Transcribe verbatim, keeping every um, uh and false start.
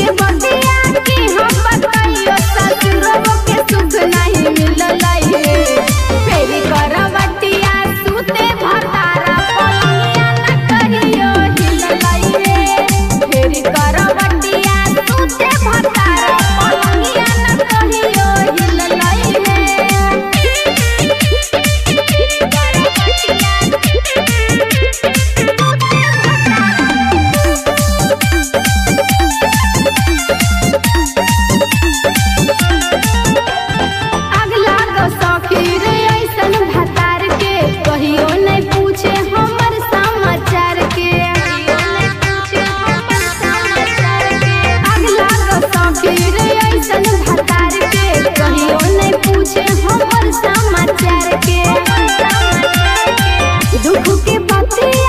के बतिया की हम बताइयो ससुरबो के सुख नहीं मिललै रे फेरी करवटिया सूते भतारा पलंगिया न कहियो हिललै रे फेरी करवटिया सूते भतारा पलंगिया न कहियो हिललै रे दुख के बातें